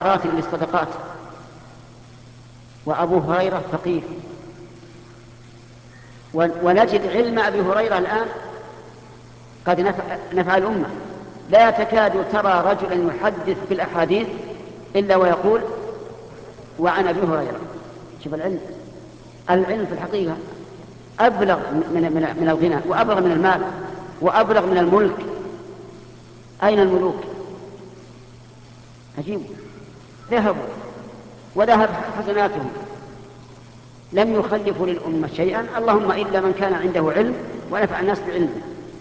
راتب للصدقات، وأبو هريرة فقير، ونجد علم أبي هريرة الآن قد نفع الأمة. لا تكاد ترى رجلا يحدث بالأحاديث إلا ويقول وعن أبي هريرة. شوف العلم في الحقيقة أبلغ من الغنى، وأبلغ من المال، وأبلغ من الملك. أين الملوك؟ عجيب، ذهبوا وذهب حسناتهم، لم يخلفوا للأمة شيئا، اللهم إلا من كان عنده علم ونفع الناس بعلمه.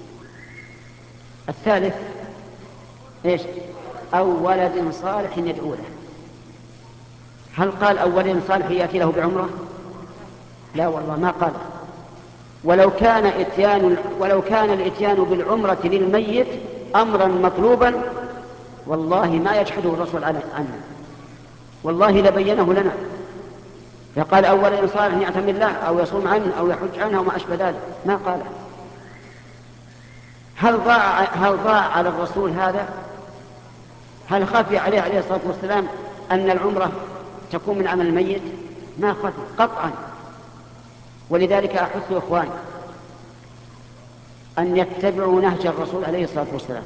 الثالث إيش؟ أو ولد صالح يدعو له. هل قال أو ولد صالح يأتي له بعمرة؟ لا والله ما قال. ولو كان الإتيان بالعمرة للميت أمرا مطلوبا والله ما يجحده الرسول عنه، والله لبينه لنا. فقال أو ولد صالح يعتمد الله أو يصوم عنه أو يحج عنه وما أشبه ذلك، ما قاله. هل ضاع على الرسول هذا؟ هل خفي عليه الصلاة والسلام أن العمرة تكون من عمل الميت؟ ما خفي قطعا. ولذلك أحث إخواني أن يتبعوا نهج الرسول عليه الصلاة والسلام،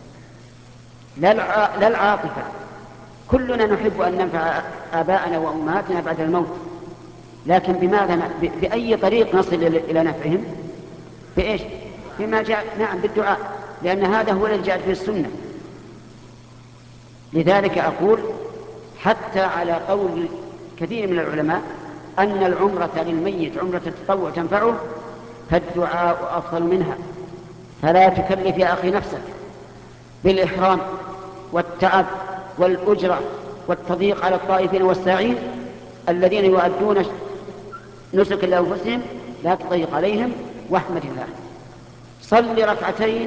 لا العاطفة. كلنا نحب أن ننفع آباءنا وأمهاتنا بعد الموت، لكن بماذا؟ بأي طريق نصل إلى نفعهم؟ بإيش؟ بما جاء، نعم، بالدعاء، لأن هذا هو الذي جاء في السنة. لذلك أقول حتى على قول كثير من العلماء أن العمرة للميت عمرة التطوع تنفعه، فالدعاء أفضل منها. فلا تكلف يا أخي نفسك بالإحرام والتعب والأجرة والتضييق على الطائفين والساعين الذين يؤدون نسك لأنفسهم، لا تضيق عليهم واحمد الله. صل ركعتين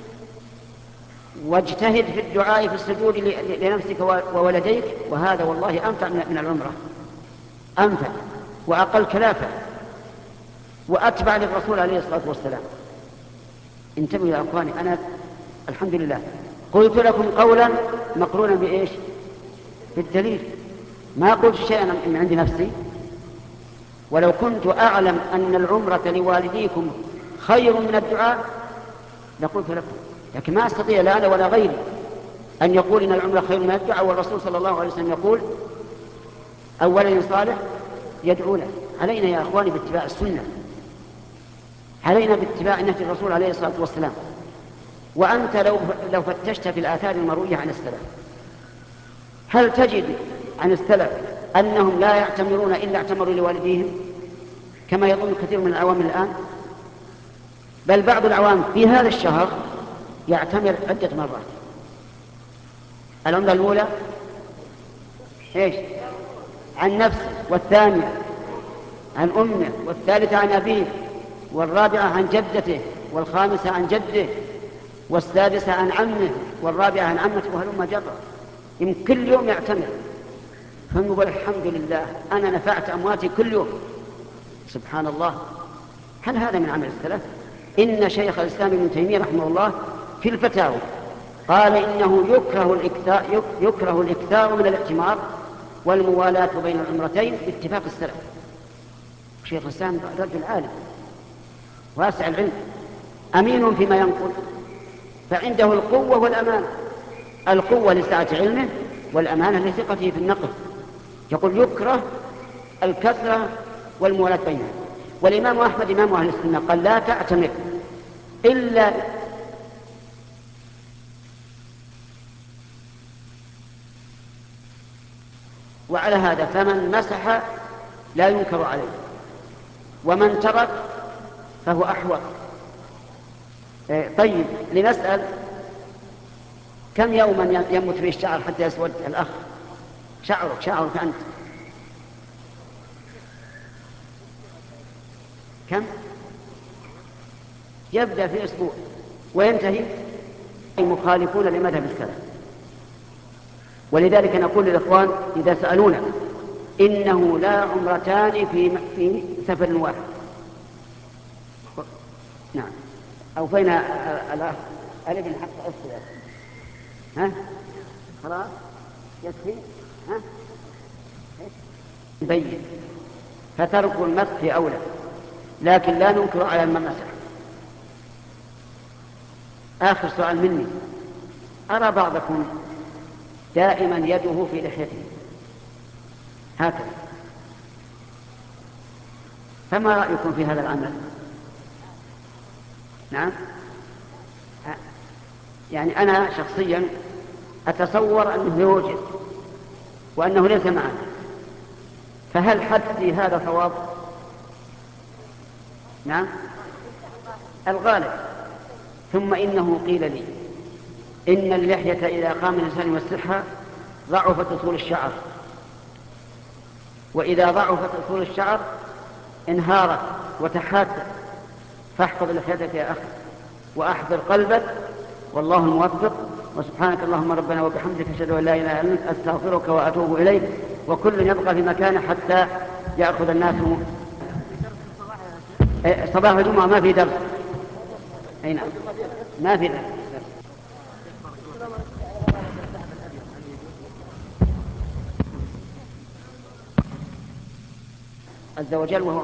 واجتهد في الدعاء في السجود لنفسك وولديك، وهذا والله أنفع من العمرة، أنفع وأقل كلافة وأتبع للرسول عليه الصلاة والسلام. انتبهوا يا أخواني، أنا الحمد لله قلت لكم قولا مقرونا بإيش؟ بالدليل، ما قلت شيئا من عند نفسي. ولو كنت أعلم أن العمرة لوالديكم خير من الدعاء لقلت لكم، لكن ما أستطيع لا أنا ولا غيري أن يقول إن العمرة خير من الدعاء، والرسول صلى الله عليه وسلم يقول أولا صالح يدعو له. علينا يا أخواني باتباع السنة، علينا باتباع نهج الرسول عليه الصلاة والسلام. وأنت لو فتشت في الآثار المروية عن السلف، هل تجد عن السلف أنهم لا يعتمرون إلا اعتمروا لوالديهم كما يظن كثير من العوام الآن؟ بل بعض العوام في هذا الشهر يعتمر عدة مرات. العمرة الأولى إيش؟ عن نفسه، والثانية عن أمه، والثالثة عن أبيه، والرابعة عن جدته، والخامسة عن جده، والسادسة عن عمه، والرابعة عن عمته، وهلم جرا. يمكن كل يوم يعتمر. فنقول الحمد لله أنا نفعت أمواتي كل يوم. سبحان الله، هل هذا من عمل السلف؟ إن شيخ الإسلام ابن تيمية رحمه الله في الفتاوى قال إنه يكره الإكثار من الاعتمار والموالاة بين العمرتين باتفاق السلف. شيخ الإسلام رجل عالم واسع العلم أمين فيما ينقل، فعنده القوة والأمانة، القوة لسعة علمه والأمانة لثقته في النقل. يقول يكره الكثرة والموالاة بينها. والإمام أحمد إمام أهل السنة قال لا تعتمر إلا وعلى هذا فمن مسح لا ينكر عليه، ومن ترك فهو أحوط. طيب لنسأل كم يوما ينبت فيه الشعر حتى يسود؟ الأخ شعرك أنت كم؟ يبدأ في أسبوع وينتهي. مخالفون لمذهب السلف. ولذلك نقول للإخوان إذا سألونا إنه لا عمرتان في سفر واحد. نعم، أوفينا الأخ الابن حق أفضل. ها خلاص يكفي. بين، فترك المسح أولى، لكن لا ننكر على من مسح. آخر سؤال مني، أرى بعضكم دائما يده في لحيته هكذا، فما رأيكم في هذا العمل؟ نعم، يعني أنا شخصيا أتصور أنه يوجد وأنه ليس معنا، فهل حدي هذا صواب؟ نعم الغالب. ثم إنه قيل لي إن اللحية إذا قام الإنسان يمسحها ضعفت أصول الشعر، وإذا ضعفت أصول الشعر انهارت وتحاتت. فاحفظ لحيتك يا أخي وأحضر قلبك، والله الموفق. وسبحانك اللهم ربنا وبحمدك أشهد أن لا إله إلا أنت أستغفرك وأتوب إليك. وكل يبقى في مكانه حتى يأخذ الناس. صباح الجمعة ما في درس. أي نعم ما في درس عز وجل وهو